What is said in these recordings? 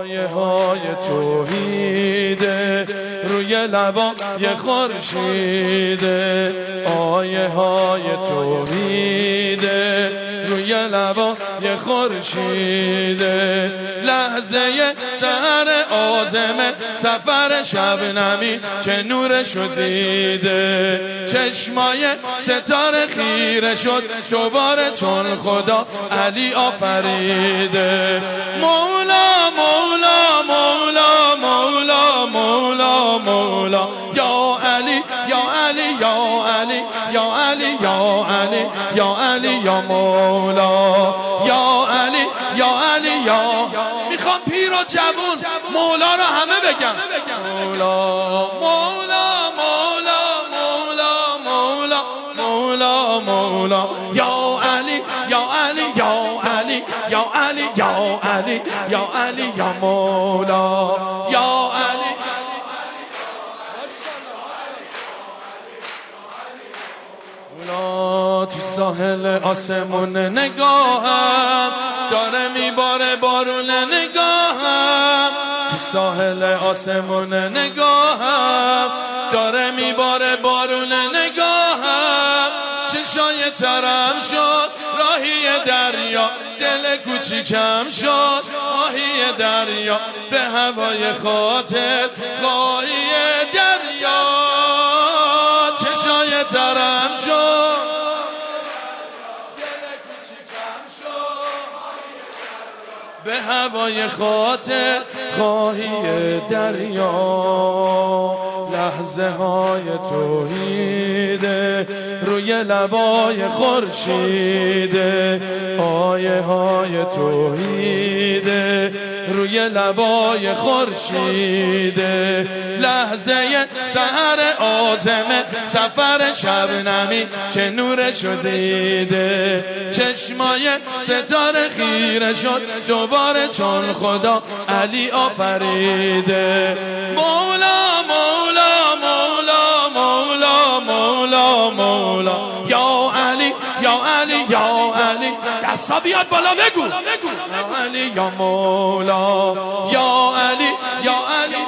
آیه های توحیده روی لبای خورشیده، آیه های توحیده روی لبای خورشیده، لحظه سحر عازم سفر شبنمی که نورشو دیده، چشمای ستاره خیره شد دوباره چون خدا علی آفریده. مولا مولا مولا مولا مولا مولا یا علی یا علی یا علی یا علی یا علی یا علی یا مولا یا علی یا علی یا. میخوام پیر و جوون مولا رو همه بگم. مولا مولا مولا مولا مولا مولا مولا یا علی یا علی یا علی یا علی یا علی یا علی یا مولا یا علی. تو ساحل آسمون نگاهم داره میباره بارون نگاهم، تو ساحل آسمون نگاهم داره میباره بارون نگاهم، چشای ترم شد راهی دریا، دل کوچیکم شد ماهی دریا، به هوای خاطر خواهی دریا، چشای ترم شد به هوای خاطر خواهی دریا، لحظه های توحیده روی لبای خورشیده، آیه های توحیده روی لبای خورشیده، لحظه سحر عازم سفر شبنمی که نورشو دیده، چشمای ستاره خیره شد دوباره چون خدا علی آفریده. مولا مولا مولا مولا مولا مولا یا علی یا علی یا علی. دستا بیاد بالا بگو یا علی یا مولا یا علی یا علی.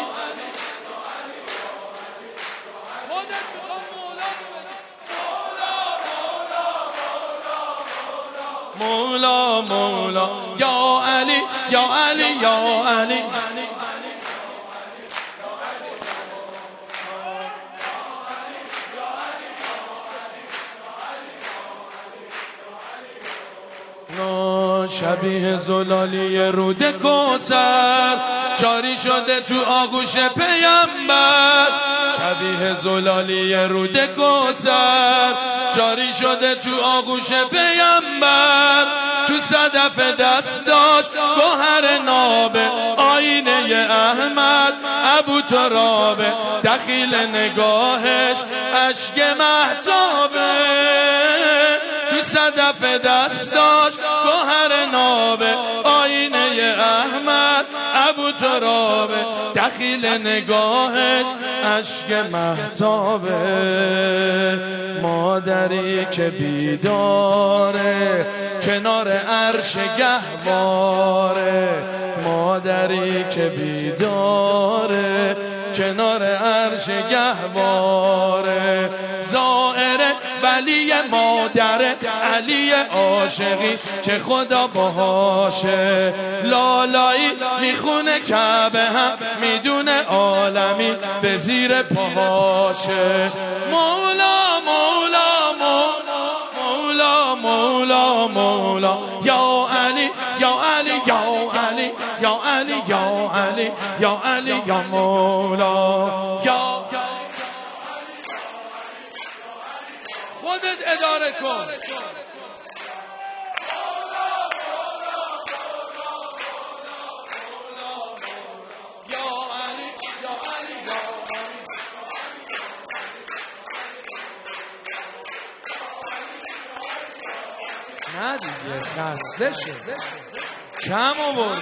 مولا مولا یا علی یا علی یا علی. شبیه زلالی رود کوثر جاری شده تو آغوش پیامبر، شبیه زلالی رود کوثر جاری شده تو آغوش پیامبر، تو صدف دست داشت گوهر نابه آینه احمد ابو ترابه، دخیل نگاهش اشک مهتابه، تو صدف دست داشت گوهر نابه آینه احمد ابو ترابه، دخیل نگاهش اشک مهتابه، مادری که بیداره کنار عرش گهواره، مادری که بیداره کنار عرش گهواره، زائر ولی مادر علی عاشقی که خدا باهاشه، لالایی میخونه کعبه هم میدونه عالمی به زیر پاهاشه. مولا مولا مولا مولا مولا مولا یا علی یا علی یا علی یا علی یا علی یا علی یا مولا یا. خودت اداره کن. نه دیگه خسته شد، کم آوردی.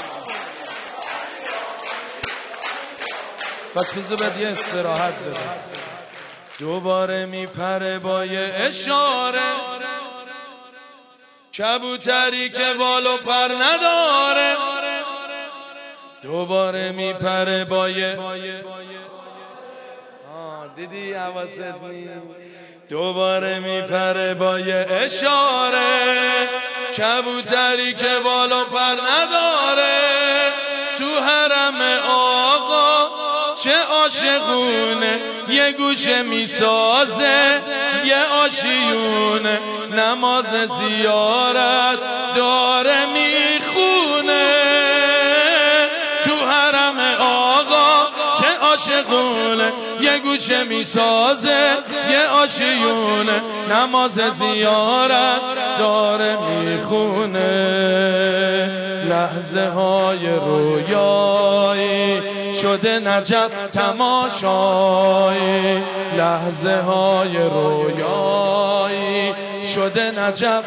پس بذار باید یه استراحت بده. دوباره میپره با یه اشاره، کبوتری که بال و پر نداره، دوباره میپره بایه دیدی حواست نیست دوباره میپره بایه اشاره کبوتری که بالا پر نداره تو حرم آقا چه عاشقونه یه گوشه میسازه یه آشیونه نماز زیارت داره میخونه تو حرم آقا چه عاشقونه یه گوشه میسازه یه آشیونه نماز زیارت داره میخونه لحظه های رویایی شده نجف تماشایی لحظه های رویایی شده نجف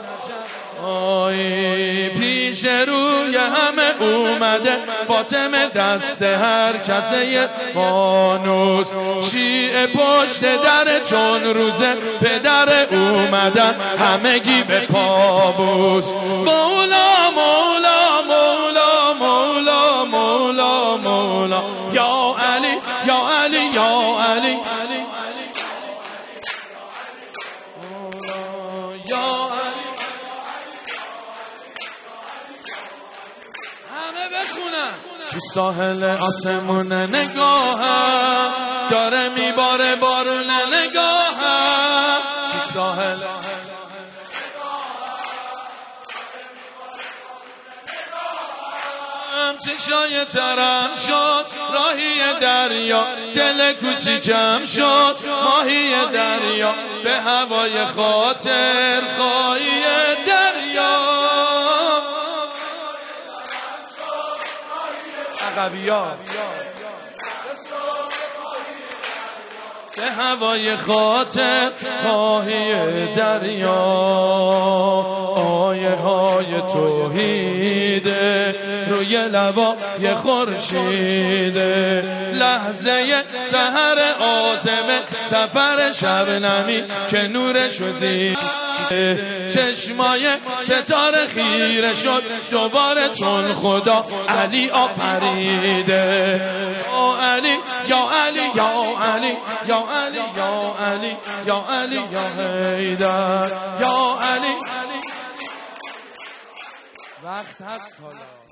پیش روی همه اومده فاطمه دست هر کسه فانوس شیعه پشت در چون روزه پدر اومدن همگی به پابوس مولا مولا مولا مولا مولا مولا یا علی یا علی یا علی تو ساحل آسمون نگاهم داره میباره بارون نگاهم تو ساحل چشای ترم شد راهی دریا دل کوچیکم شد ماهی دریا به هوای خاطر خواهی دریا عقبیا به هوای خاطر خواهی دریا آیه های توحیده روی لبای خورشیده لحظه سحر عازمه سفر شبنمی که نور شدی چشمای ستاره خیره شد دوباره چون خدا علی آفریده یا علی یا علی یا علی یا علی یا علی یا علی یا حیدر یا علی وقت هست حالا